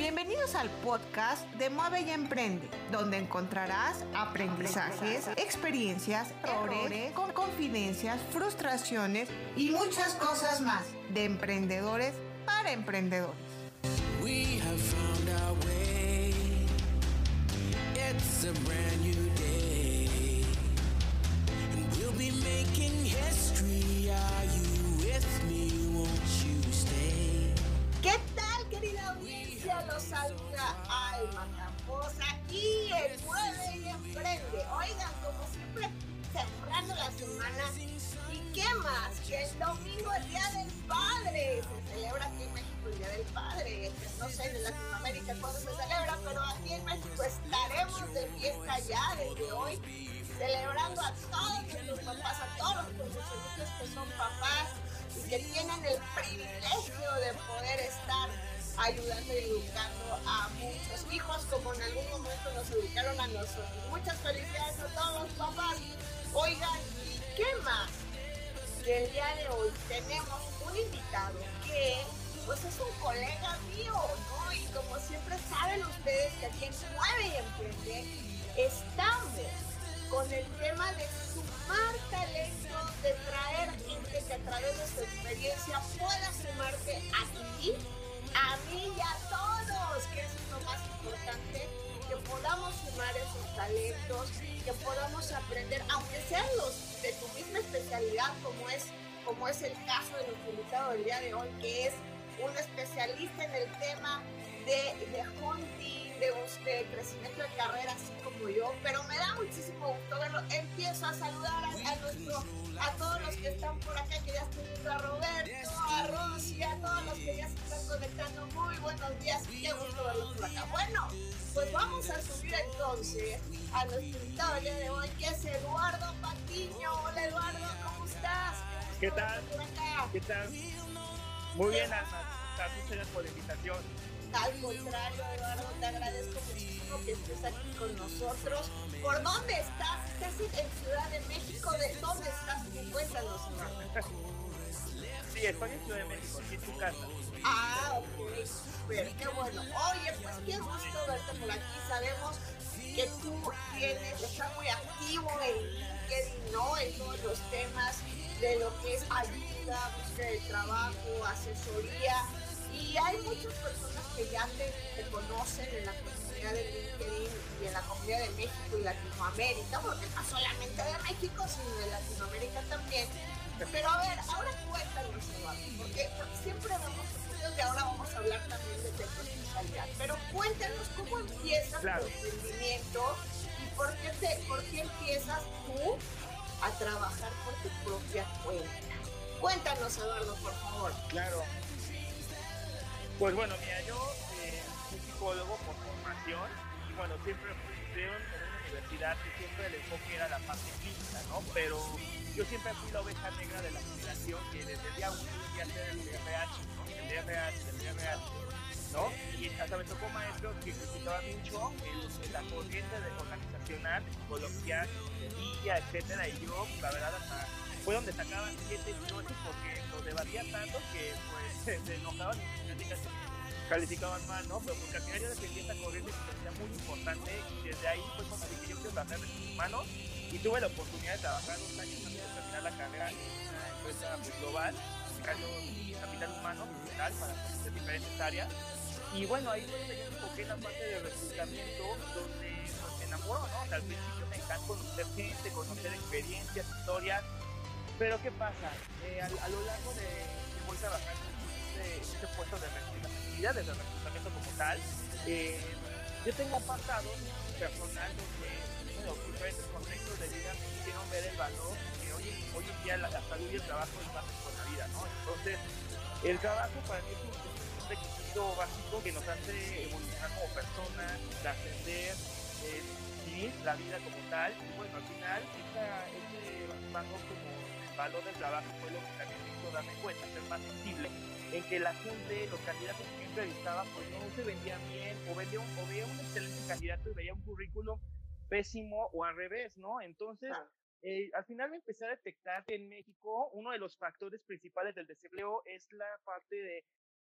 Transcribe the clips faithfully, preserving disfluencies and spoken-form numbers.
Bienvenidos al podcast de Mueve y Emprende, donde encontrarás aprendizajes, experiencias, errores, con confidencias, frustraciones y muchas cosas más de emprendedores para emprendedores. We have found our way. It's a brand new day. And we'll be making history. Are you with me? Won't you stay? ¿Qué tal, querida audiencia? Los saluda Alma Campos aquí en Mueve y Emprende. Oigan, como siempre, cerrando la semana. ¿Y qué más? Que el domingo, el Día del Padre. Se celebra aquí en México el Día del Padre. No sé en Latinoamérica cuándo se celebra, pero aquí en México estaremos de fiesta ya desde hoy, celebrando a todos nuestros papás, a todos los profesionistas que son papás y que tienen el privilegio de poder estar ayudando y educando a muchos hijos como en algún momento nos educaron a nosotros. Muchas felicidades a todos los papás. Oigan, ¿y qué más? Que el día de hoy tenemos un invitado que pues es un colega mío, ¿no? Y como siempre saben ustedes que aquí en Mueve y Emprende estamos con el tema de sumar talentos, de traer gente que a través de su experiencia pueda sumarte a ti, a mí y a todos, que eso es lo más importante, que podamos sumar esos talentos, que podamos aprender, aunque sean los de tu misma especialidad, como es, como es el caso de nuestro invitado del día de hoy, que es un especialista en el tema de, de hunting, de, de crecimiento de carrera, así como yo, pero me da muchísimo gusto verlo. Empiezo a saludar a, a, nuestro, a todos los que están por acá, que ya estoy viendo a Roberto, a Rosy, a todos los que ya se están conectando. Muy buenos días, qué gusto verlos por acá. Bueno, pues vamos a subir entonces a nuestro invitado del día de hoy, que es Eduardo Patiño. Hola Eduardo, ¿cómo estás? ¿Qué tal? Por acá. ¿Qué tal? Muy bien, Alma. Muchas gracias por la invitación. Al contrario, Eduardo, te agradezco muchísimo que estés aquí con nosotros. ¿Por dónde estás? ¿Estás en Ciudad de México? ¿De dónde estás? Cuéntanos, Eduardo. Sí, estoy en Ciudad de México, aquí en tu casa. Ah, ok, súper, qué bueno. Oye, pues qué gusto verte por aquí. Sabemos que tú tienes, estás muy activo en LinkedIn, ¿no? En todos los temas de lo que es ayuda, búsqueda de trabajo, asesoría. Y hay muchas personas que ya te, te conocen en la comunidad de LinkedIn y en la comunidad de México y Latinoamérica, porque no solamente de México, sino de Latinoamérica también. Pero a ver, ahora cuéntanos, Eduardo, porque siempre vemos que ahora vamos a hablar también de tu especialidad. Pero cuéntanos cómo empiezas Claro. tu emprendimiento y por qué, te, por qué empiezas tú a trabajar por tu propia cuenta. Cuéntanos, Eduardo, por favor. Claro. Pues bueno, mira, yo eh, soy psicólogo por formación y bueno, siempre fui en una universidad que siempre el enfoque era la parte clínica, ¿no? Pero yo siempre fui la oveja negra de la generación que desde el día uno quería hacer el R H, ¿no? El R H, el R H, ¿no? Y hasta me tocó maestros que criticaban mucho el, la corriente de organizacional, de psicología, de día, etcétera, y yo, la verdad, hasta fue donde sacaban siete y ocho porque los debatía tanto que pues se enojaban y calificaban mal, ¿no? Pero porque al final yo defendía esta corriente que me parecía muy importante y desde ahí fue cuando dije yo quiero trabajar de recursos humanos y tuve la oportunidad de trabajar dos años antes de terminar la carrera en una empresa pues, global, buscando capital humano digital para conocer diferentes áreas. Y bueno, ahí fue donde yo me enfoqué en la parte de reclutamiento, donde pues, me enamoro, ¿no? O sea, al principio me encanta conocer gente, conocer experiencias, historias. Pero ¿qué pasa? Eh, a, a lo largo de que voy trabajando en este, este puesto de reclutamiento, de reclutamiento como tal, eh, yo tengo un pasado personal donde bueno, diferentes contextos de vida me hicieron ver el valor que hoy, hoy en día la, la salud y el trabajo es base con la vida, ¿no? Entonces, el trabajo para mí es un, es un requisito básico que nos hace evolucionar como personas, trascender, eh, vivir la vida como tal. Y bueno, al final, esta, este valor como valor del trabajo fue lo que también me hizo darme cuenta, ser más sensible, en que la gente, los candidatos que yo entrevistaba, pues no se vendían bien, o veía un, o veía un excelente candidato y veía un currículum pésimo, o al revés, ¿no? Entonces, Ah. eh, al final me empecé a detectar que en México uno de los factores principales del desempleo es la parte de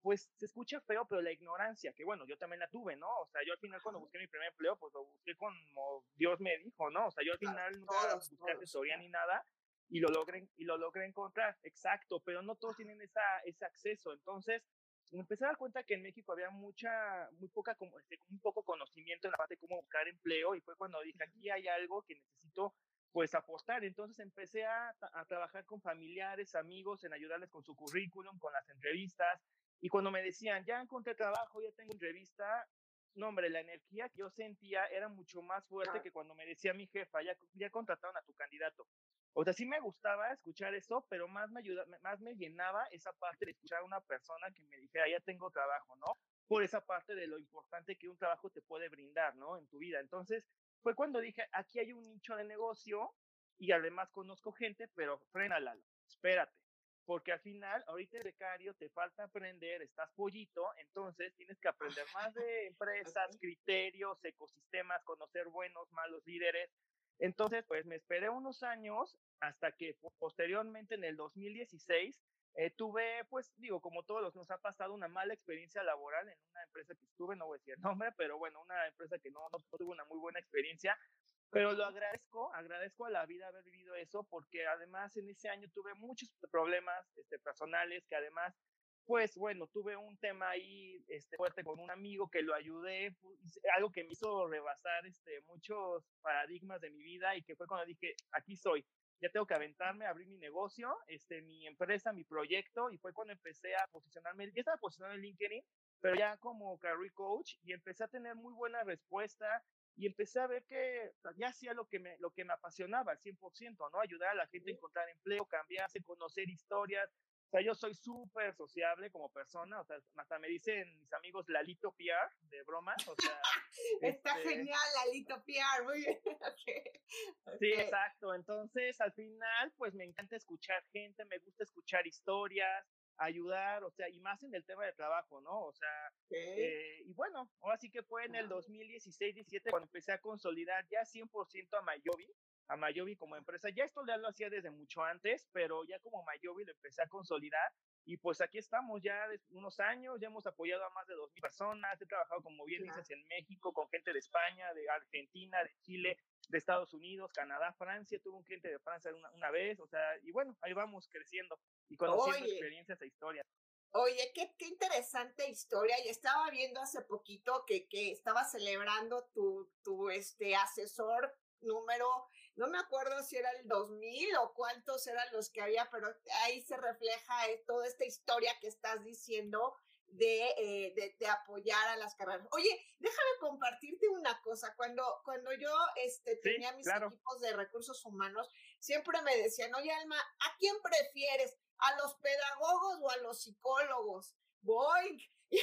pues se escucha feo, pero la ignorancia, que bueno, yo también la tuve, ¿no? O sea, yo al final cuando busqué mi primer empleo, pues lo busqué como Dios me dijo, ¿no? O sea, yo al final nunca todos, busqué todos, asesoría claro. ni nada y lo logré, y lo logré encontrar, exacto, pero no todos tienen esa, ese acceso. Entonces, me empecé a dar cuenta que en México había mucha, muy poca, como, este, muy poco conocimiento en la parte de cómo buscar empleo y fue cuando dije, aquí hay algo que necesito pues apostar. Entonces empecé a, a trabajar con familiares, amigos, en ayudarles con su currículum, con las entrevistas. Y cuando me decían, ya encontré trabajo, ya tengo entrevista, no, hombre, la energía que yo sentía era mucho más fuerte que cuando me decía mi jefa, ya, ya contrataron a tu candidato. O sea, sí me gustaba escuchar eso, pero más me, ayuda, más me llenaba esa parte de escuchar a una persona que me dijera, ya tengo trabajo, ¿no? Por esa parte de lo importante que un trabajo te puede brindar, ¿no? En tu vida. Entonces, fue cuando dije, aquí hay un nicho de negocio y además conozco gente, pero frénala, espérate, porque al final, ahorita eres becario, te falta aprender, estás pollito, entonces tienes que aprender más de empresas, okay. criterios, ecosistemas, conocer buenos, malos líderes. Entonces, pues me esperé unos años hasta que posteriormente en el dos mil dieciséis eh, tuve, pues digo, como todos los nos ha pasado, una mala experiencia laboral en una empresa que estuve, no voy a decir el nombre, pero bueno, una empresa que no, no, no tuvo una muy buena experiencia, pero lo agradezco, agradezco a la vida haber vivido eso, porque además en ese año tuve muchos problemas este, personales, que además, pues bueno, tuve un tema ahí este, fuerte con un amigo que lo ayudé, algo que me hizo rebasar este, muchos paradigmas de mi vida y que fue cuando dije, aquí soy. Ya tengo que aventarme, abrir mi negocio, este, mi empresa, mi proyecto, y fue cuando empecé a posicionarme, ya estaba posicionado en LinkedIn, pero ya como career coach, y empecé a tener muy buena respuesta, y empecé a ver que ya hacía lo que me, lo que me apasionaba al cien por ciento, ¿no? Ayudar a la gente a encontrar empleo, cambiarse, conocer historias. O sea, yo soy súper sociable como persona, o sea, hasta me dicen mis amigos Lalito P R, de broma, o sea... Está este... genial, Lalito P R, muy bien. Okay. Okay. Sí, exacto. Entonces, al final, pues me encanta escuchar gente, me gusta escuchar historias, ayudar, o sea, y más en el tema de trabajo, ¿no? O sea, okay. eh, y bueno, ahora sí que fue en el dos mil dieciséis diecisiete cuando empecé a consolidar ya cien por ciento a Mayovi, a Mayovi como empresa. Ya esto ya lo hacía desde mucho antes, pero ya como Mayovi lo empecé a consolidar. Y pues aquí estamos ya de unos años, ya hemos apoyado a más de dos mil personas, he trabajado, como bien claro. dices, en México, con gente de España, de Argentina, de Chile, de Estados Unidos, Canadá, Francia, tuve un cliente de Francia una, una vez, o sea, y bueno, ahí vamos creciendo y conociendo Oye. experiencias e historias. Oye, qué, qué interesante historia, y estaba viendo hace poquito que, que estaba celebrando tu, tu este, asesor número, no me acuerdo si era el dos mil o cuántos eran los que había, pero ahí se refleja eh, toda esta historia que estás diciendo de, eh, de, de apoyar a las carreras. Oye, déjame compartirte una cosa. Cuando, cuando yo este, tenía sí, mis claro. equipos de recursos humanos, siempre me decían, oye, Alma, ¿a quién prefieres? ¿A los pedagogos o a los psicólogos? Voy.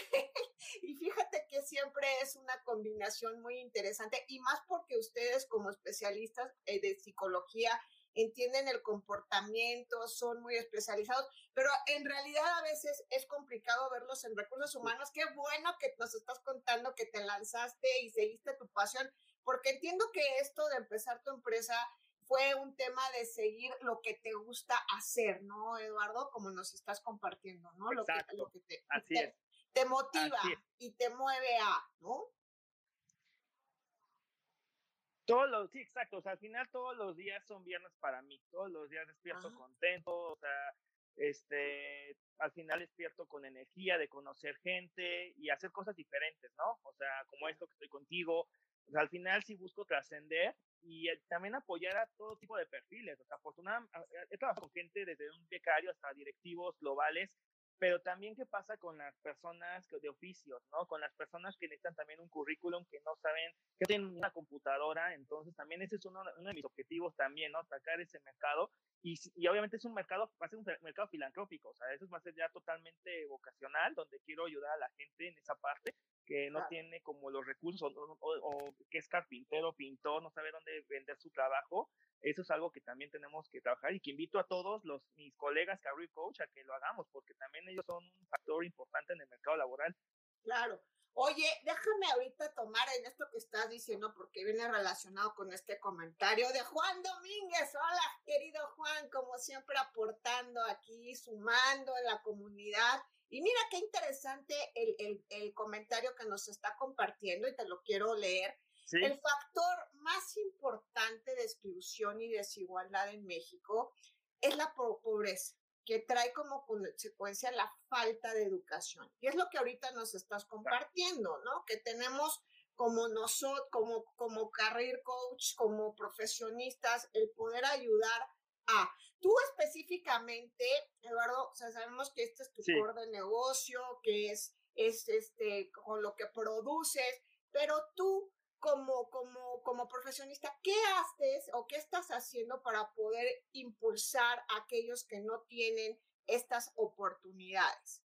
Y fíjate que siempre es una combinación muy interesante, y más porque ustedes como especialistas eh, de psicología entienden el comportamiento, son muy especializados, pero en realidad a veces es complicado verlos en recursos humanos. Qué bueno que nos estás contando que te lanzaste y seguiste tu pasión, porque entiendo que esto de empezar tu empresa fue un tema de seguir lo que te gusta hacer, ¿no, Eduardo? Como nos estás compartiendo, ¿no? Exacto. Lo que, lo que te, Así te, es. te motiva y te mueve a, ¿no? Todos los, sí, exacto, o sea, al final todos los días son viernes para mí, todos los días despierto ah. contento, o sea, este, al final despierto con energía de conocer gente y hacer cosas diferentes, ¿no? O sea, como esto que estoy contigo, o sea, al final sí busco trascender y eh, también apoyar a todo tipo de perfiles, o sea, afortunadamente, he trabajado con gente desde un becario hasta directivos globales, pero también qué pasa con las personas de oficios, ¿no? Con las personas que necesitan también un currículum, que no saben, que tienen una computadora, entonces también ese es uno, uno de mis objetivos también, ¿no? Atacar ese mercado, y, y obviamente es un mercado, va a ser un mercado filantrópico, o sea, eso va a ser ya totalmente vocacional, donde quiero ayudar a la gente en esa parte, que no claro. tiene como los recursos, o, o, o que es carpintero, pintor, no sabe dónde vender su trabajo. Eso es algo que también tenemos que trabajar y que invito a todos los mis colegas Career Coach a que lo hagamos, porque también ellos son un factor importante en el mercado laboral. Claro. Oye, déjame ahorita tomar en esto que estás diciendo, porque viene relacionado con este comentario de Juan Domínguez. Hola, querido Juan, como siempre aportando aquí, sumando en la comunidad. Y mira qué interesante el, el, el comentario que nos está compartiendo y te lo quiero leer. ¿Sí? El factor más importante de exclusión y desigualdad en México es la pobreza, que trae como consecuencia la falta de educación. Y es lo que ahorita nos estás compartiendo, ¿no? Que tenemos como nosotros, como, como career coach, como profesionistas, el poder ayudar a... Tú específicamente, Eduardo, o sea, sabemos que este es tu sí. core de negocio, que es, es este, con lo que produces, pero tú, como, como, como profesionista, ¿qué haces o qué estás haciendo para poder impulsar a aquellos que no tienen estas oportunidades?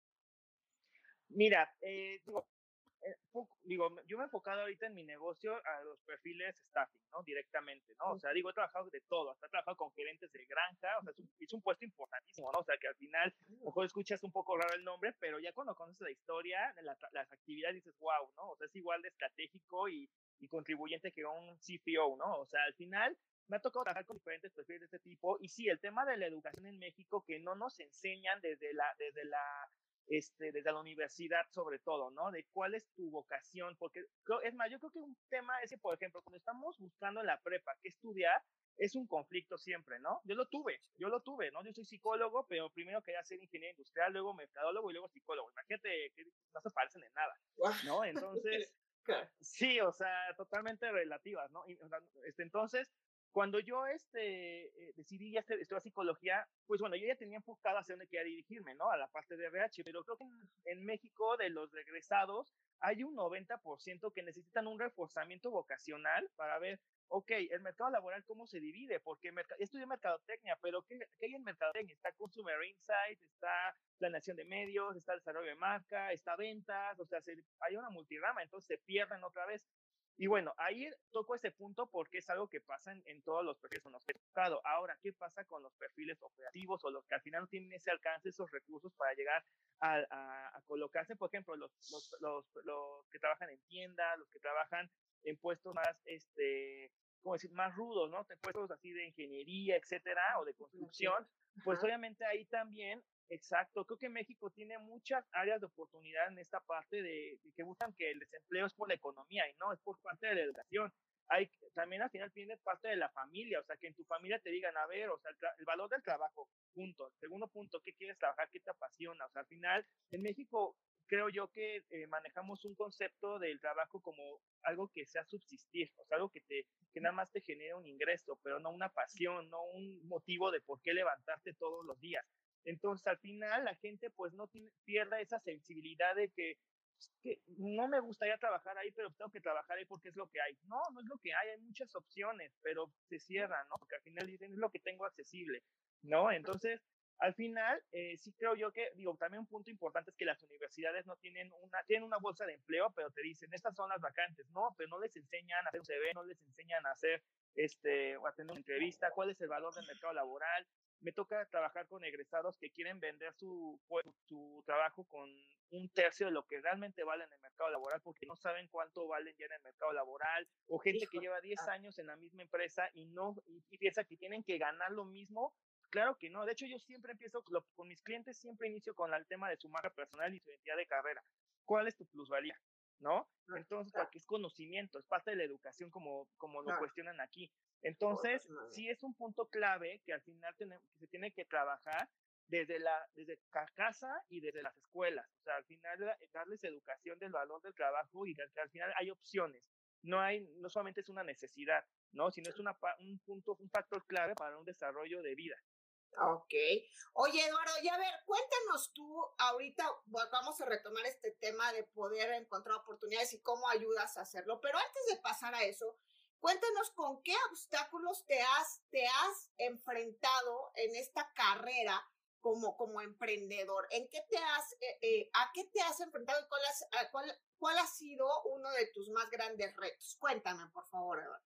Mira, eh, digo, eh, digo, yo me he enfocado ahorita en mi negocio a los perfiles staffing, ¿no? Directamente, ¿no? O sea, digo, he trabajado de todo, hasta he trabajado con gerentes de granja, o sea, es un, es un puesto importantísimo, ¿no? O sea, que al final, a lo mejor escuchas un poco raro el nombre, pero ya cuando conoces la historia, la, las actividades, dices, wow, ¿no? O sea, es igual de estratégico y, y contribuyente que un C F O, ¿no? O sea, al final me ha tocado trabajar con diferentes perfiles de este tipo, y sí, el tema de la educación en México, que no nos enseñan desde la, desde la Este, desde la universidad sobre todo, ¿no? De cuál es tu vocación, porque es más, yo creo que un tema es que, por ejemplo, cuando estamos buscando en la prepa qué estudiar, es un conflicto siempre, ¿no? Yo lo tuve, yo lo tuve, ¿no? Yo soy psicólogo, pero primero quería ser ingeniero industrial, luego mercadólogo y luego psicólogo. Imagínate que no se parecen en nada, ¿no? Entonces, sí, o sea, totalmente relativas, ¿no? Este, entonces, cuando yo este, eh, decidí ya estudiar psicología, pues bueno, yo ya tenía enfocado hacia dónde quería dirigirme, ¿no? A la parte de R H, pero creo que en, en México de los regresados hay un noventa por ciento que necesitan un reforzamiento vocacional para ver, ok, el mercado laboral cómo se divide, porque merc- estudié mercadotecnia, pero ¿qué, ¿qué hay en mercadotecnia? Está Consumer Insight, está planeación de medios, está desarrollo de marca, está ventas, o sea, se, hay una multirama, entonces se pierden otra vez. Y bueno, ahí toco ese punto porque es algo que pasa en, en todos los perfiles con los que he tocado. Ahora, ¿qué pasa con los perfiles operativos o los que al final no tienen ese alcance, esos recursos para llegar a, a, a colocarse? Por ejemplo, los, los, los, los que trabajan en tienda, los que trabajan en puestos más, este, ¿cómo decir?, más rudos, ¿no? En puestos así de ingeniería, etcétera, o de construcción. Pues obviamente ahí también... Exacto, creo que México tiene muchas áreas de oportunidad en esta parte de, de que buscan que el desempleo es por la economía y no, es por parte de la educación. Hay, también al final viene parte de la familia, o sea, que en tu familia te digan, a ver, o sea, el, el valor del trabajo, punto. Segundo punto, ¿qué quieres trabajar? ¿Qué te apasiona? O sea, al final, en México creo yo que eh, manejamos un concepto del trabajo como algo que sea subsistir, o sea, algo que, te, que nada más te genere un ingreso, pero no una pasión, no un motivo de por qué levantarte todos los días. Entonces, al final, la gente pues no tiene, pierda esa sensibilidad de que, que no me gustaría trabajar ahí, pero tengo que trabajar ahí porque es lo que hay. No, no es lo que hay, hay muchas opciones, pero se cierran, ¿no? Porque al final dicen, es lo que tengo accesible, ¿no? Entonces, al final, eh, sí creo yo que, digo, también un punto importante es que las universidades no tienen una, tienen una bolsa de empleo, pero te dicen, estas son las vacantes, ¿no? Pero no les enseñan a hacer un C V, no les enseñan a hacer, este, o a tener una entrevista, cuál es el valor del mercado laboral. Me toca trabajar con egresados que quieren vender su, su trabajo con un tercio de lo que realmente vale en el mercado laboral porque no saben cuánto valen ya en el mercado laboral, o gente Hijo. que lleva diez años en la misma empresa y no y, y piensa que tienen que ganar lo mismo. Claro que no, de hecho yo siempre empiezo, lo, con mis clientes siempre inicio con el tema de su marca personal y su identidad de carrera. ¿Cuál es tu plusvalía? ¿No? Entonces, porque es conocimiento, es parte de la educación como, como lo cuestionan aquí. Entonces, sí es un punto clave que al final tenemos, que se tiene que trabajar desde la desde casa y desde las escuelas. O sea, al final darles educación del valor del trabajo y que al final hay opciones. No hay, no solamente es una necesidad, ¿no? Sino es una, un punto, un factor clave para un desarrollo de vida. Ok. Oye, Eduardo, ya a ver, cuéntanos tú, ahorita vamos a retomar este tema de poder encontrar oportunidades y cómo ayudas a hacerlo, pero antes de pasar a eso, cuéntanos con qué obstáculos te has, te has enfrentado en esta carrera como, como emprendedor. ¿En qué te has, eh, eh, a qué te has enfrentado y cuál, has, cuál, cuál ha sido uno de tus más grandes retos? Cuéntame, por favor, Eduardo.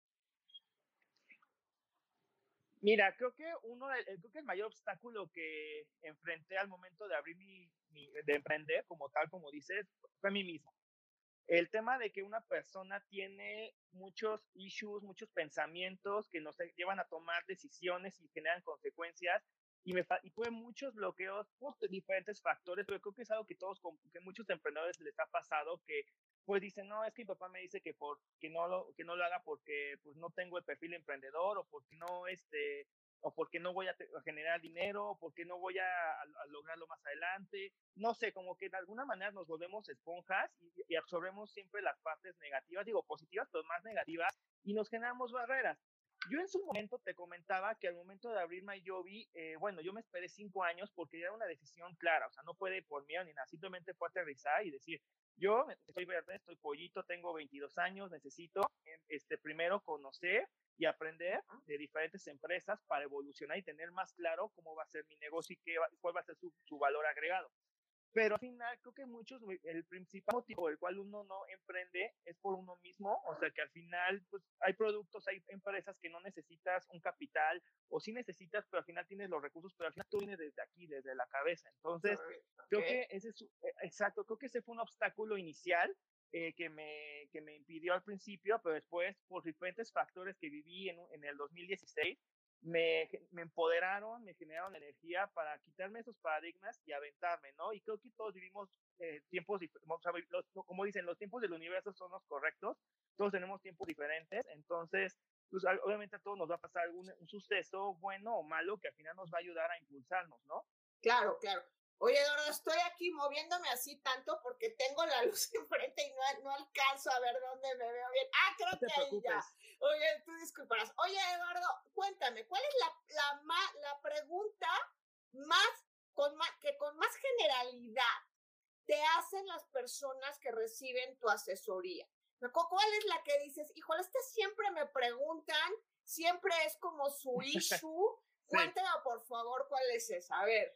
Mira, creo que uno de, creo que el mayor obstáculo que enfrenté al momento de abrir mi, mi, de emprender como tal, como dices, fue a mí mismo. El tema de que una persona tiene muchos issues, muchos pensamientos que nos llevan a tomar decisiones y generan consecuencias y, me, y tuve muchos bloqueos por diferentes factores, pero creo que es algo que todos, que muchos emprendedores les ha pasado, que pues dicen, no, es que mi papá me dice que, por, que, no, lo, que no lo haga porque pues no tengo el perfil emprendedor, o porque no, este, o porque no voy a, a generar dinero, o porque no voy a, a, a lograrlo más adelante. No sé, como que de alguna manera nos volvemos esponjas y, y absorbemos siempre las partes negativas, digo positivas, pero más negativas, y nos generamos barreras. Yo en su momento te comentaba que al momento de abrir MyJovi, eh, bueno, yo me esperé cinco años porque ya era una decisión clara, o sea, no puede por miedo ni nada, simplemente fue aterrizar y decir, yo estoy verde, estoy pollito, tengo veintidós años, necesito este, primero conocer y aprender de diferentes empresas para evolucionar y tener más claro cómo va a ser mi negocio y qué va, cuál va a ser su, su valor agregado. Pero al final creo que muchos, el principal motivo por el cual uno no emprende es por uno mismo, o sea que al final pues hay productos, hay empresas que no necesitas un capital, o sí necesitas, pero al final tienes los recursos, pero al final tú vienes desde aquí, desde la cabeza. Entonces, okay. creo que ese es, exacto, creo que ese fue un obstáculo inicial eh, que, me, que me impidió al principio, pero después por diferentes factores que viví en, en el dos mil dieciséis, Me, me empoderaron, me generaron energía para quitarme esos paradigmas y aventarme, ¿no? Y creo que todos vivimos eh, tiempos, los, como dicen, los tiempos del universo son los correctos, todos tenemos tiempos diferentes, entonces, pues obviamente a todos nos va a pasar algún, un suceso bueno o malo que al final nos va a ayudar a impulsarnos, ¿no? Claro, claro. Oye, Eduardo, estoy aquí moviéndome así tanto porque tengo la luz enfrente y no, no alcanzo a ver dónde me veo bien. Ah, creo no que ahí preocupes. Ya. Oye, tú disculparás. Oye, Eduardo, cuéntame, ¿cuál es la, la, la pregunta más, con más, que con más generalidad te hacen las personas que reciben tu asesoría? ¿Cuál es la que dices, híjole, este siempre me preguntan, siempre es como su issue? Sí. Cuéntame, por favor, cuál es esa. A ver.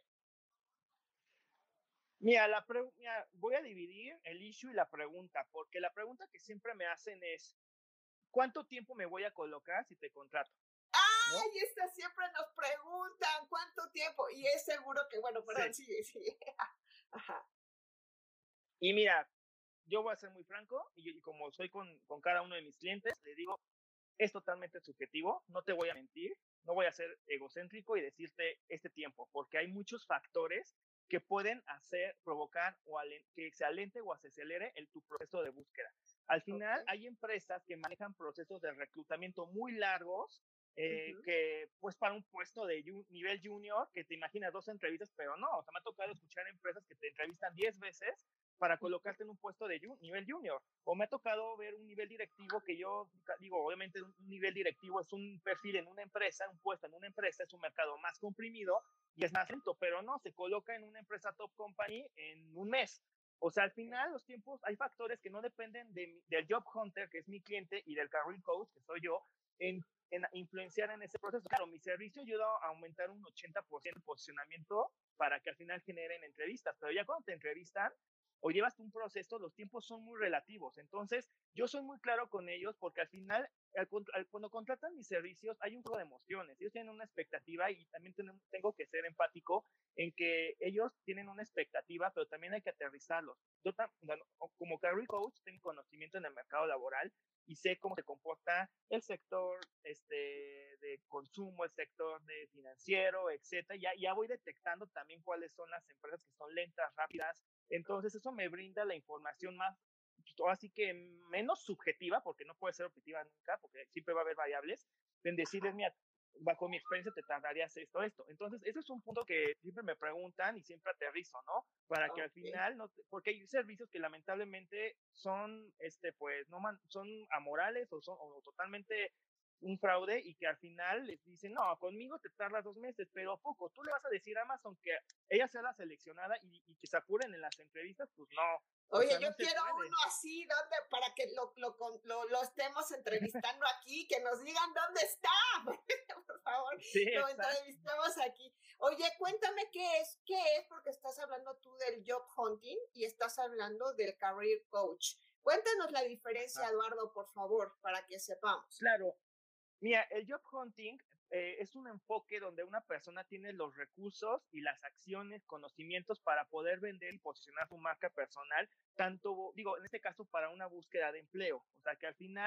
Mira, la pre- mira, voy a dividir el issue y la pregunta, porque la pregunta que siempre me hacen es, ¿cuánto tiempo me voy a colocar si te contrato? ¡Ay! ¿No? Esta siempre nos preguntan, ¿cuánto tiempo? Y es seguro que, bueno, perdón, sí, sí. sí. Ajá. Y mira, yo voy a ser muy franco, y, y como soy con, con cada uno de mis clientes, le digo, es totalmente subjetivo, no te voy a mentir, no voy a ser egocéntrico y decirte este tiempo, porque hay muchos factores que pueden hacer, provocar o que se alente o se acelere el, tu proceso de búsqueda. Al final, okay. hay empresas que manejan procesos de reclutamiento muy largos, eh, uh-huh. que pues para un puesto de ju- nivel junior, que te imaginas dos entrevistas, pero no, o sea, me ha tocado escuchar empresas que te entrevistan diez veces para colocarte en un puesto de ju- nivel junior, o me ha tocado ver un nivel directivo que yo digo, obviamente un nivel directivo es un perfil en una empresa, un puesto en una empresa es un mercado más comprimido y es más lento, pero no, se coloca en una empresa top company en un mes. O sea, al final los tiempos, hay factores que no dependen de, del job hunter, que es mi cliente, y del career coach, que soy yo, en, en influenciar en ese proceso. Claro, mi servicio ayuda a aumentar un ochenta por ciento el posicionamiento para que al final generen entrevistas, pero ya cuando te entrevistan o llevas un proceso, los tiempos son muy relativos. Entonces, yo soy muy claro con ellos porque al final, al, al, cuando contratan mis servicios, hay un juego de emociones. Ellos tienen una expectativa y también tengo, tengo que ser empático en que ellos tienen una expectativa, pero también hay que aterrizarlos. Yo, como career coach, tengo conocimiento en el mercado laboral y sé cómo se comporta el sector este, de consumo, el sector de financiero, etcétera. Ya, ya voy detectando también cuáles son las empresas que son lentas, rápidas. Entonces eso me brinda la información más, así que menos subjetiva, porque no puede ser objetiva nunca, porque siempre va a haber variables, en decirles, mira, bajo mi experiencia te tardarías esto, esto. Entonces, ese es un punto que siempre me preguntan y siempre aterrizo, ¿no? Para que okay. al final, no, porque hay servicios que lamentablemente son, este, pues, no man, son amorales o son o totalmente un fraude y que al final les dicen, no, conmigo te tardas dos meses, pero ¿a poco? Tú le vas a decir a Amazon que ella sea la seleccionada y, y que se apuren en las entrevistas, pues no. Oye, o sea, yo no quiero uno así, donde para que lo, lo, lo, lo estemos entrevistando aquí, que nos digan dónde está, por favor, sí, lo exacto. entrevistamos aquí. Oye, cuéntame qué es, qué es, porque estás hablando tú del job hunting y estás hablando del career coach. Cuéntanos la diferencia, Eduardo, por favor, para que sepamos. Claro. Mira, el job hunting eh, es un enfoque donde una persona tiene los recursos y las acciones, conocimientos para poder vender y posicionar su marca personal, tanto, digo, en este caso para una búsqueda de empleo. O sea, que al final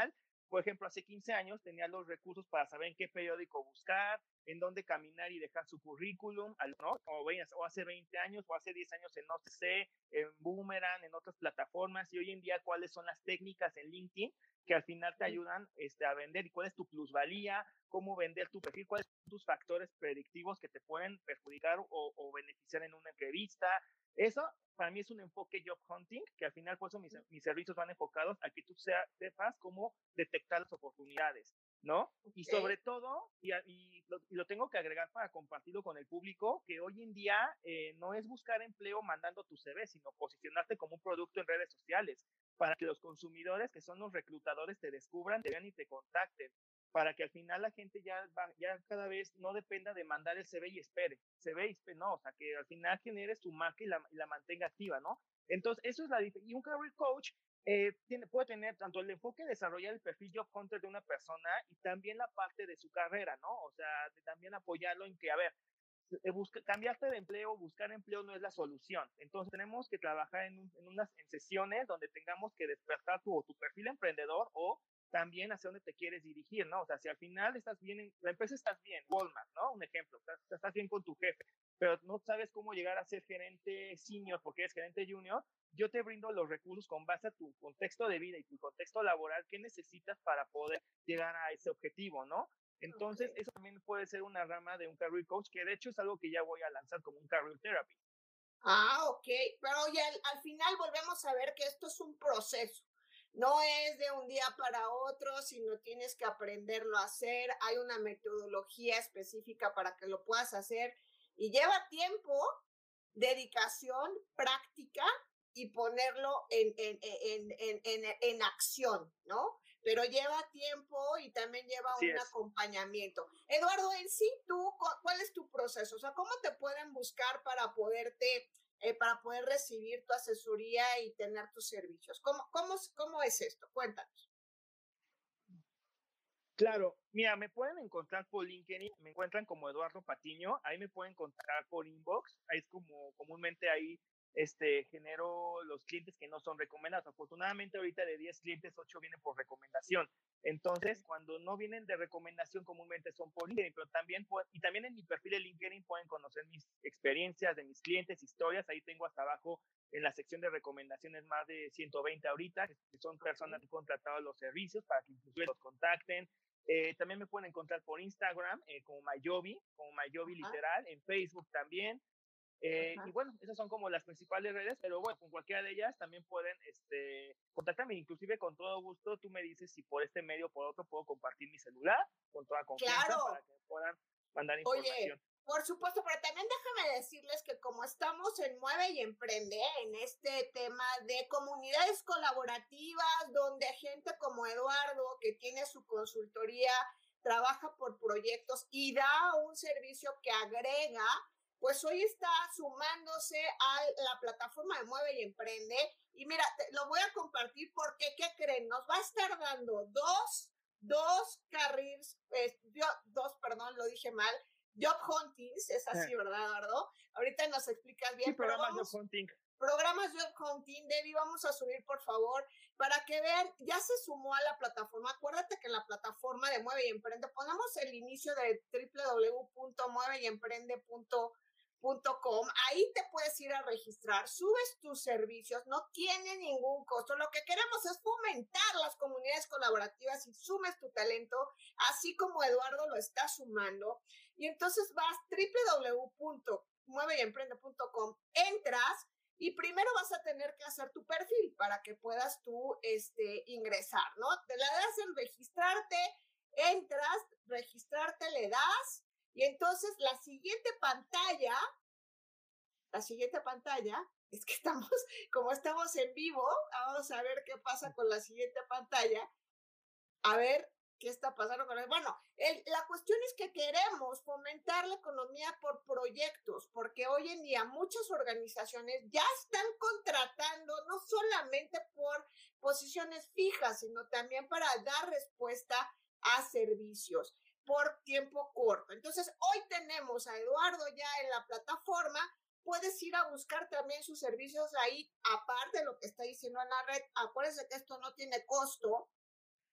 por ejemplo, hace quince años tenía los recursos para saber en qué periódico buscar, en dónde caminar y dejar su currículum, ¿no? O, o hace veinte años o hace diez años en O C C, en Boomerang, en otras plataformas, y hoy en día cuáles son las técnicas en LinkedIn que al final te ayudan este, a vender, y cuál es tu plusvalía, cómo vender tu perfil, cuáles son tus factores predictivos que te pueden perjudicar o, o beneficiar en una entrevista. Eso para mí es un enfoque job hunting, que al final por eso mis, mis servicios van enfocados a que tú sea, sepas cómo detectar las oportunidades, ¿no? Okay. Y sobre todo, y, y, lo, y lo tengo que agregar para compartirlo con el público, que hoy en día eh, no es buscar empleo mandando tu C V, sino posicionarte como un producto en redes sociales, para que los consumidores, que son los reclutadores, te descubran, te vean y te contacten, para que al final la gente ya, va, ya cada vez no dependa de mandar el C V y espere, C V y espere, no, o sea, que al final generes tu marca y la, y la mantenga activa, ¿no? Entonces, eso es la diferencia. Y un career coach eh, tiene, puede tener tanto el enfoque de desarrollar el perfil job hunter de una persona y también la parte de su carrera, ¿no? O sea, de también apoyarlo en que, a ver, busca, cambiarte de empleo, buscar empleo no es la solución. Entonces tenemos que trabajar en, un, en unas en sesiones donde tengamos que despertar tu, tu perfil emprendedor o también hacia dónde te quieres dirigir, ¿no? O sea, si al final estás bien, en la empresa estás bien, Walmart, ¿no? Un ejemplo, estás, estás bien con tu jefe, pero no sabes cómo llegar a ser gerente senior porque eres gerente junior, yo te brindo los recursos con base a tu contexto de vida y tu contexto laboral que necesitas para poder llegar a ese objetivo, ¿no? Entonces, okay. Eso también puede ser una rama de un career coach, que de hecho es algo que ya voy a lanzar como un career therapy. Ah, ok, pero ya al, al final volvemos a ver que esto es un proceso. No es de un día para otro, sino tienes que aprenderlo a hacer. Hay una metodología específica para que lo puedas hacer y lleva tiempo, dedicación, práctica y ponerlo en, en, en, en, en, en acción, ¿no? Pero lleva tiempo y también lleva Así un es. acompañamiento. Eduardo, en sí, tú, ¿cuál es tu proceso? O sea, ¿cómo te pueden buscar para poderte, eh, para poder recibir tu asesoría y tener tus servicios? ¿Cómo, cómo, cómo es esto? Cuéntanos. Claro, mira, me pueden encontrar por LinkedIn, me encuentran como Eduardo Patiño, ahí me pueden encontrar por inbox, ahí es como comúnmente ahí este, genero los clientes que no son recomendados. Afortunadamente ahorita de diez clientes, ocho vienen por recomendación. Entonces, cuando no vienen de recomendación, comúnmente son por LinkedIn, pero también, y también en mi perfil de LinkedIn pueden conocer mis experiencias de mis clientes, historias. Ahí tengo hasta abajo en la sección de recomendaciones más de ciento veinte ahorita, que son personas que han contratado los servicios para que inclusive los contacten. Eh, también me pueden encontrar por Instagram eh, como Mayovi, como Mayovi literal, en Facebook también. Eh, y bueno, esas son como las principales redes, pero bueno, con cualquiera de ellas también pueden este, contactarme, inclusive con todo gusto. Tú me dices si por este medio o por otro puedo compartir mi celular con toda confianza. Claro. Para que puedan mandar información. Oye, por supuesto, pero también déjame decirles que como estamos en Mueve y Emprende, en este tema de comunidades colaborativas, donde gente como Eduardo, que tiene su consultoría, trabaja por proyectos y da un servicio que agrega, pues hoy está sumándose a la plataforma de Mueve y Emprende. Y mira, te, lo voy a compartir porque, ¿qué creen? Nos va a estar dando dos, dos careers, eh, yo, dos, perdón, lo dije mal, job huntings, es así, ¿verdad, Eduardo? Ahorita nos explicas bien. Sí, programas vamos, job hunting. Programas job hunting, Debbie, vamos a subir, por favor, para que vean, ya se sumó a la plataforma. Acuérdate que en la plataforma de Mueve y Emprende ponemos el inicio de doble u doble u doble u punto mueve y emprende punto com. Ahí te puedes ir a registrar, subes tus servicios, no tiene ningún costo. Lo que queremos es fomentar las comunidades colaborativas y sumes tu talento, así como Eduardo lo está sumando. Y entonces vas doble u doble u doble u punto mueve y emprende punto com, entras y primero vas a tener que hacer tu perfil para que puedas tú este, ingresar, ¿no? Te la das en registrarte, entras, registrarte, le das. Y entonces la siguiente pantalla, la siguiente pantalla, es que estamos, como estamos en vivo, vamos a ver qué pasa con la siguiente pantalla, a ver qué está pasando con el, bueno, el, la cuestión es que queremos fomentar la economía por proyectos, porque hoy en día muchas organizaciones ya están contratando no solamente por posiciones fijas, sino también para dar respuesta a servicios por tiempo corto. Entonces, hoy tenemos a Eduardo ya en la plataforma. Puedes ir a buscar también sus servicios ahí, aparte de lo que está diciendo Ana Red. Acuérdense que esto no tiene costo.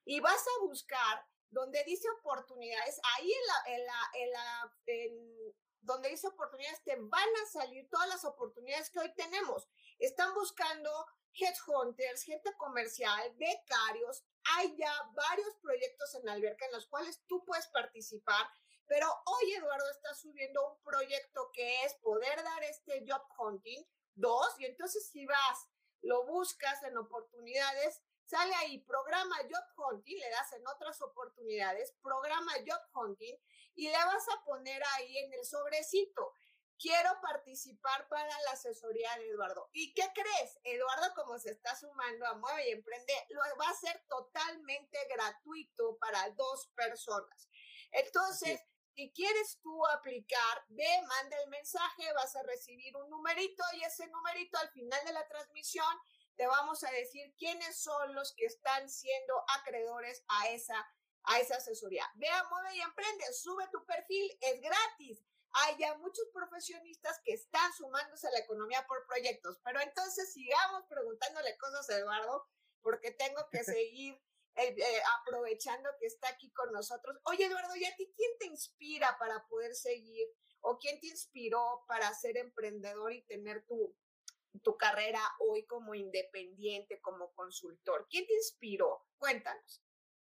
y vas a buscar donde dice oportunidades, ahí en la, en la, en la, en, donde dice oportunidades, te van a salir todas las oportunidades que hoy tenemos. Están buscando headhunters, gente comercial, becarios. Hay ya varios proyectos en Alberca en los cuales tú puedes participar, pero hoy Eduardo está subiendo un proyecto que es poder dar este job hunting, dos, y entonces si vas, lo buscas en oportunidades, sale ahí, programa Job Hunting, le das en otras oportunidades, programa Job Hunting, y le vas a poner ahí en el sobrecito, quiero participar para la asesoría de Eduardo. ¿Y qué crees? Eduardo, como se está sumando a Mueve y Emprende, lo va a hacer totalmente gratuito para dos personas. Entonces, si quieres tú aplicar, ve, manda el mensaje, vas a recibir un numerito, y ese numerito al final de la transmisión te vamos a decir quiénes son los que están siendo acreedores a esa, a esa asesoría. Ve a Mueve y Emprende, sube tu perfil, es gratis. Hay ya muchos profesionistas que están sumándose a la economía por proyectos, pero entonces sigamos preguntándole cosas a Eduardo, porque tengo que seguir eh, eh, aprovechando que está aquí con nosotros. Oye, Eduardo, ¿y a ti quién te inspira para poder seguir? ¿O quién te inspiró para ser emprendedor y tener tu, tu carrera hoy como independiente, como consultor? ¿Quién te inspiró? Cuéntanos.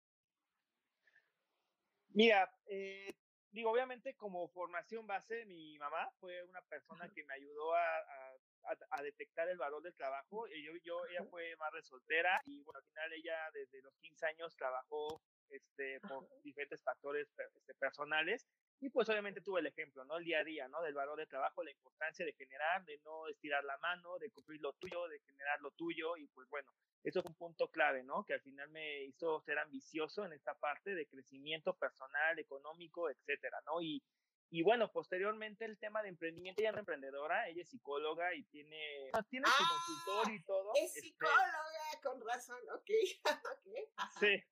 Mira, eh, digo, obviamente como formación base, mi mamá fue una persona que me ayudó a, a, a detectar el valor del trabajo. Yo, yo, ella fue madre soltera y bueno, al final ella desde los quince años trabajó este, por diferentes factores este, personales. Y pues obviamente tuve el ejemplo, ¿no? El día a día, ¿no? Del valor del trabajo, la importancia de generar, de no estirar la mano, de cumplir lo tuyo, de generar lo tuyo. Y pues bueno, eso es un punto clave, ¿no? Que al final me hizo ser ambicioso en esta parte de crecimiento personal, económico, etcétera, ¿no? Y, y bueno, posteriormente el tema de emprendimiento, ella es emprendedora, ella es psicóloga y tiene, tiene ah, su consultor y todo. Es psicóloga, este, con razón, ok. okay. Sí.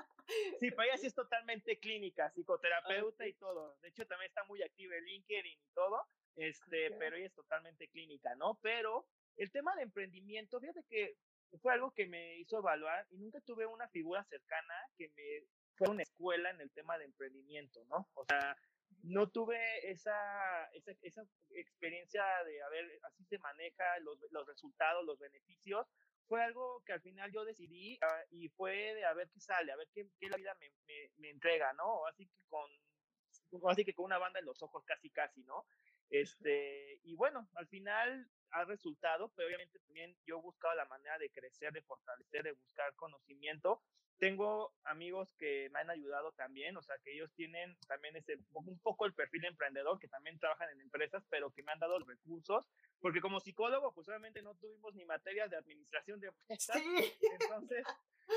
Sí, pero ella sí es totalmente clínica, psicoterapeuta okay. y todo. De hecho, también está muy activa en LinkedIn y todo, este, okay. pero ella es totalmente clínica, ¿no? Pero el tema de emprendimiento, fíjate que fue algo que me hizo evaluar y nunca tuve una figura cercana que me fuera una escuela en el tema de emprendimiento, ¿no? O sea, no tuve esa, esa, esa experiencia de, a ver, así se maneja los, los resultados, los beneficios. Fue algo que al final yo decidí uh, y fue de a ver qué sale, a ver qué, qué la vida me, me, me entrega, ¿no? Así que con, así que con una banda en los ojos casi casi, ¿no? Este, y bueno, al final ha resultado, pero obviamente también yo he buscado la manera de crecer, de fortalecer, de buscar conocimiento. Tengo amigos que me han ayudado también, o sea, que ellos tienen también ese, un poco el perfil emprendedor, que también trabajan en empresas, pero que me han dado los recursos, porque como psicólogo, pues obviamente no tuvimos ni materias de administración de empresas, sí. Entonces,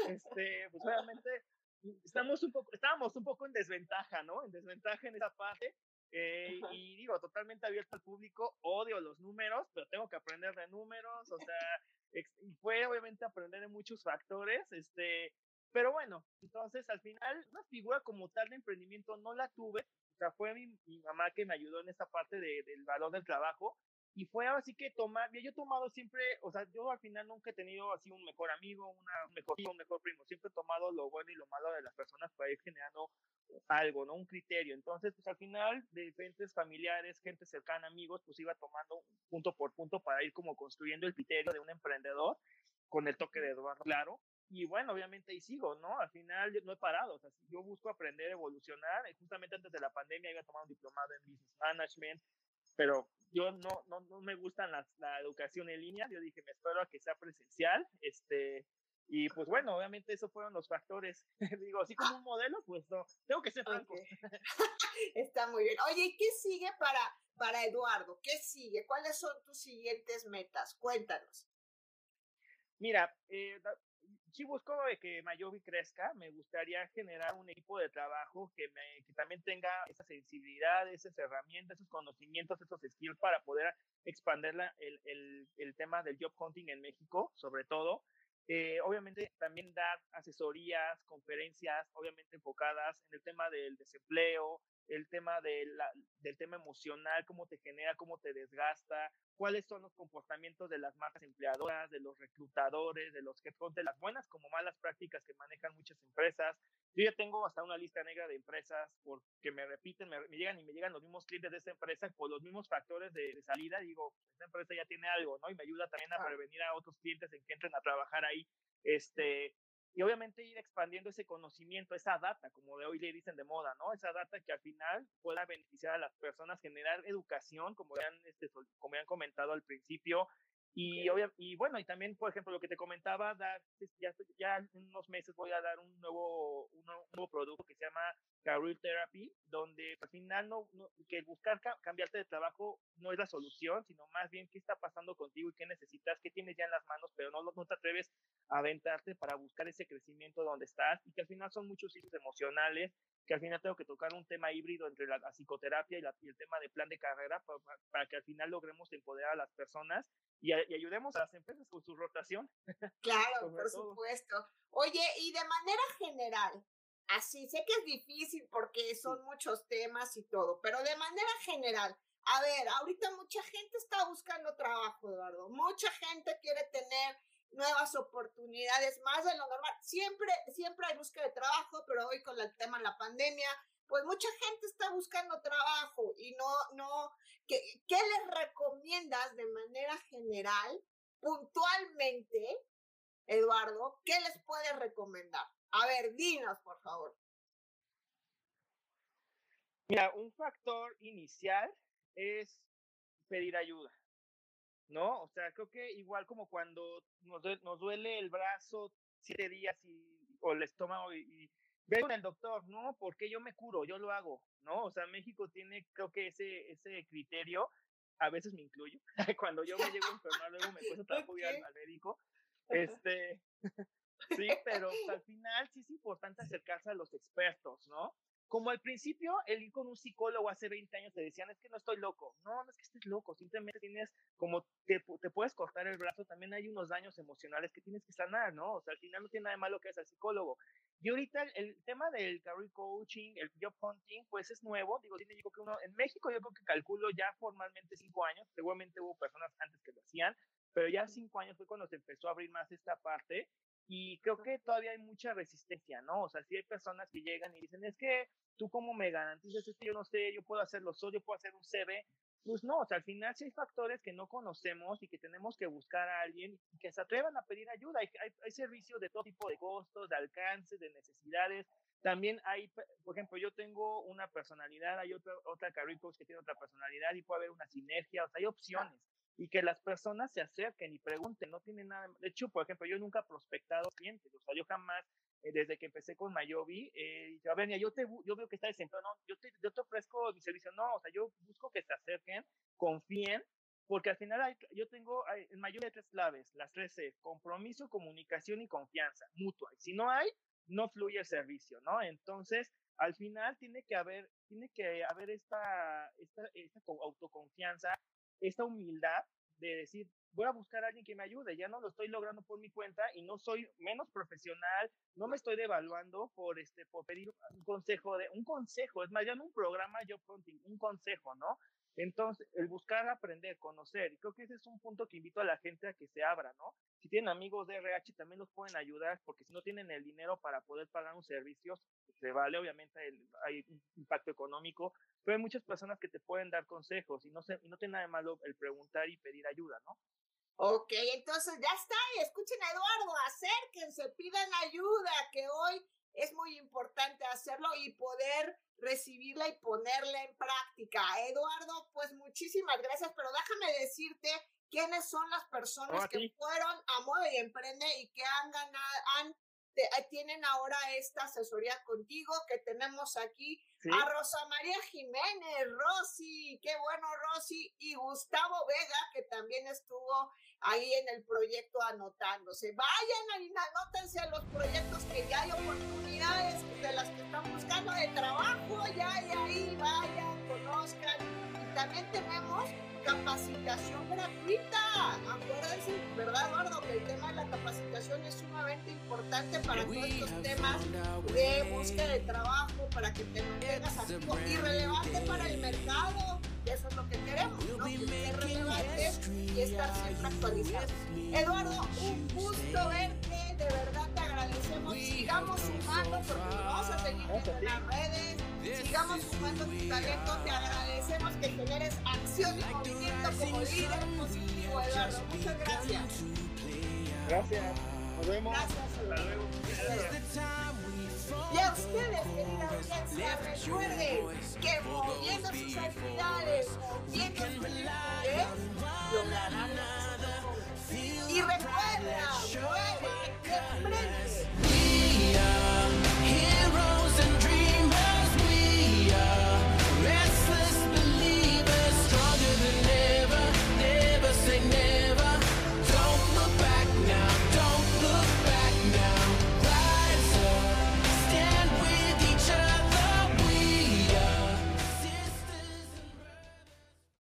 este, pues obviamente estamos un poco, estábamos un poco en desventaja, ¿no? En desventaja en esa parte. Eh, y digo, totalmente abierto al público, odio los números, pero tengo que aprender de números, o sea, y fue obviamente aprender de muchos factores, este, pero bueno, entonces al final una figura como tal de emprendimiento no la tuve, o sea, fue mi, mi mamá que me ayudó en esta parte de, del valor del trabajo, y fue así que tomar, yo he tomado siempre, o sea, yo al final nunca he tenido así un mejor amigo, una, un mejor tío, un mejor primo, siempre he tomado lo bueno y lo malo de las personas para ir generando algo, ¿no? Un criterio. Entonces, pues al final, de diferentes familiares, gente cercana, amigos, pues iba tomando punto por punto para ir como construyendo el criterio de un emprendedor con el toque de Eduardo, claro. Y bueno, obviamente ahí sigo, ¿no? Al final no he parado, o sea, yo busco aprender, evolucionar. Justamente antes de la pandemia iba a tomar un diplomado en Business Management, pero yo no, no, no me gusta la, la educación en línea. Yo dije, me espero a que sea presencial, este, y pues bueno, obviamente esos fueron los factores. Digo, así como un modelo, pues no, tengo que ser franco. Okay. Está muy bien. Oye, ¿y qué sigue para, para Eduardo? ¿Qué sigue? ¿Cuáles son tus siguientes metas? Cuéntanos. Mira, eh, si busco que Mayovi crezca, me gustaría generar un equipo de trabajo que, me, que también tenga esa sensibilidad, esas herramientas, esos conocimientos, esos skills para poder expandir la, el, el, el tema del job hunting en México, sobre todo. Eh, obviamente también dar asesorías, conferencias, obviamente enfocadas en el tema del desempleo, el tema de la, del tema emocional, cómo te genera, cómo te desgasta, cuáles son los comportamientos de las marcas empleadoras, de los reclutadores, de los headhunters, las buenas como malas prácticas que manejan muchas empresas. Yo ya tengo hasta una lista negra de empresas porque me repiten, me, me llegan y me llegan los mismos clientes de esa empresa por los mismos factores de, de salida. Digo, esta empresa ya tiene algo, ¿no? Y me ayuda también a prevenir a otros clientes en que entren a trabajar ahí. Este, y obviamente ir expandiendo ese conocimiento, esa data, como de hoy le dicen de moda, ¿no? Esa data que al final pueda beneficiar a las personas, generar educación, como ya han, este, como ya han comentado al principio. Y, okay. y bueno, y también, por ejemplo, lo que te comentaba, dar, ya, ya en unos meses voy a dar un nuevo, un nuevo producto que se llama Career Therapy, donde al final no, no, que buscar ca- cambiarte de trabajo no es la solución, sino más bien qué está pasando contigo y qué necesitas, qué tienes ya en las manos, pero no, no te atreves a aventarte para buscar ese crecimiento donde estás, y que al final son muchos sitios emocionales, que al final tengo que tocar un tema híbrido entre la, la psicoterapia y, la, y el tema de plan de carrera para, para que al final logremos empoderar a las personas y, y ayudemos a las empresas con su rotación. Claro, por todo. Supuesto. Oye, y de manera general, así, sé que es difícil porque son sí. muchos temas y todo, pero de manera general, a ver, ahorita mucha gente está buscando trabajo, Eduardo, mucha gente quiere tener nuevas oportunidades, más de lo normal, siempre, siempre hay búsqueda de trabajo, pero hoy con el tema de la pandemia, pues mucha gente está buscando trabajo y no, no, ¿qué, qué les recomiendas de manera general, puntualmente, Eduardo, qué les puedes recomendar? A ver, dinos, por favor. Mira, un factor inicial es pedir ayuda, ¿no? O sea, creo que igual como cuando nos duele, nos duele el brazo siete días y, o el estómago y, y ve con el doctor, ¿no? Porque yo me curo, yo lo hago, ¿no? O sea, México tiene, creo que ese, ese criterio, a veces me incluyo, cuando yo me llego a enfermar, luego me cuesta trabajo ir al, al médico, este... Sí, pero al final sí es importante acercarse a los expertos, ¿no? Como al principio, el ir con un psicólogo hace veinte años te decían, es que no estoy loco. No, no es que estés loco, simplemente tienes, como te, te puedes cortar el brazo, también hay unos daños emocionales que tienes que sanar, ¿no? O sea, al final no tiene nada de malo que es el psicólogo. Y ahorita el, el tema del career coaching, el job hunting, pues es nuevo. Digo, tiene yo creo que uno, en México yo creo que calculo ya formalmente cinco años, seguramente hubo personas antes que lo hacían, pero ya cinco años fue cuando se empezó a abrir más esta parte. Y creo que todavía hay mucha resistencia, ¿no? O sea, sí hay personas que llegan y dicen, es que tú cómo me garantizas, es que yo no sé, yo puedo hacerlo solo, yo puedo hacer un C V. Pues no, o sea, al final sí hay factores que no conocemos y que tenemos que buscar a alguien que se atrevan a pedir ayuda. Hay, hay, hay servicios de todo tipo de costos, de alcance, de necesidades. También hay, por ejemplo, yo tengo una personalidad, hay otra, otra career coach que tiene otra personalidad y puede haber una sinergia, o sea, hay opciones. Y que las personas se acerquen y pregunten, no tienen nada. De hecho, por ejemplo, yo nunca he prospectado clientes, o sea, yo jamás, eh, desde que empecé con Mayovi, eh, a ver, yo, te, yo veo que está desempleado, no, yo te, yo te ofrezco mi servicio, no, o sea, yo busco que se acerquen, confíen, porque al final hay, yo tengo, hay, en Mayovi hay tres claves, las tres C, compromiso, comunicación y confianza mutua. Y si no hay, no fluye el servicio, ¿no? Entonces, al final tiene que haber, tiene que haber esta, esta, esta autoconfianza, esta humildad de decir, voy a buscar a alguien que me ayude, ya no lo estoy logrando por mi cuenta y no soy menos profesional, no me estoy devaluando por este por pedir un consejo, de un consejo, es más, ya no un programa job hunting, un consejo, ¿no? Entonces, el buscar aprender, conocer, y creo que ese es un punto que invito a la gente a que se abra, ¿no? Si tienen amigos de R H, también los pueden ayudar, porque si no tienen el dinero para poder pagar un servicio, se vale, obviamente el, hay un impacto económico, pero hay muchas personas que te pueden dar consejos y no, se, y no tiene nada de malo el preguntar y pedir ayuda, ¿no? Ok, entonces ya está, y escuchen a Eduardo, acérquense, pidan ayuda, que hoy es muy importante hacerlo y poder recibirla y ponerla en práctica. Eduardo, pues muchísimas gracias, pero déjame decirte quiénes son las personas oh, que fueron a Mueve y Emprende y que han ganado, han, te, tienen ahora esta asesoría contigo, que tenemos aquí ¿sí? A Rosa María Jiménez, Rosy, qué bueno Rosy, y Gustavo Vega, que también estuvo ahí en el proyecto anotándose. Vayan y anótense a los proyectos que ya hay oportunidades de las que están buscando de trabajo, ya hay ahí, vayan, conozcan. Y también tenemos capacitación gratuita. Acuérdense, ¿verdad, Eduardo? Que el tema de la capacitación es sumamente sumamente importante para todos estos temas de búsqueda de trabajo, para que te mantengas activo y relevante para el mercado. Y eso es lo que queremos, ¿no? Ser relevantes y estar siempre actualizados. Eduardo, un gusto verte, de verdad te agradecemos. Sigamos sumando porque nos vamos a seguir viendo en las redes. Sigamos sumando tu talento. Te agradecemos que generes acción y movimiento como líder positivo, Eduardo. Muchas gracias. Gracias. Nos vemos. Gracias, Hasta luego. Y a ustedes, querida audiencia, recuerden que moviendo sus actividades, moviendo